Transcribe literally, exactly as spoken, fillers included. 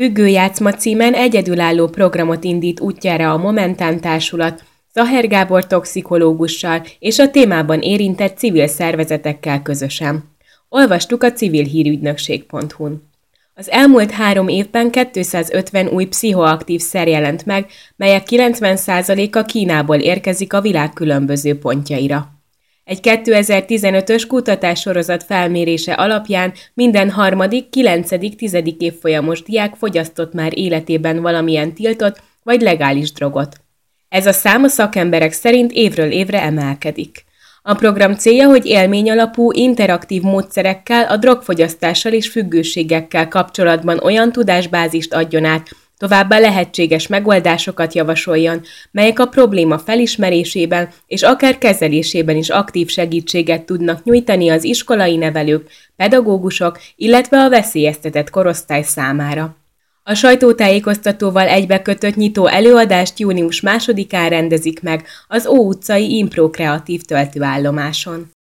Függőjátszma címen egyedülálló programot indít útjára a Momentán Társulat, Zaher Gábor toxikológussal és a témában érintett civil szervezetekkel közösen. Olvastuk a civilhírügynökség pont hu-n. Az elmúlt három évben kétszázötven új pszichoaktív szer jelent meg, melyek kilencven százaléka Kínából érkezik a világ különböző pontjaira. Egy kétezer-tizenötös kutatássorozat felmérése alapján minden harmadik, kilencedik, tizedik évfolyamos diák fogyasztott már életében valamilyen tiltott vagy legális drogot. Ez a szám a szakemberek szerint évről évre emelkedik. A program célja, hogy élményalapú, interaktív módszerekkel a drogfogyasztással és függőségekkel kapcsolatban olyan tudásbázist adjon át, továbbá lehetséges megoldásokat javasoljon, melyek a probléma felismerésében és akár kezelésében is aktív segítséget tudnak nyújtani az iskolai nevelők, pedagógusok, illetve a veszélyeztetett korosztály számára. A sajtótájékoztatóval egybekötött nyitó előadást június másodikán rendezik meg az Ó utcai Impro Kreatív töltőállomáson.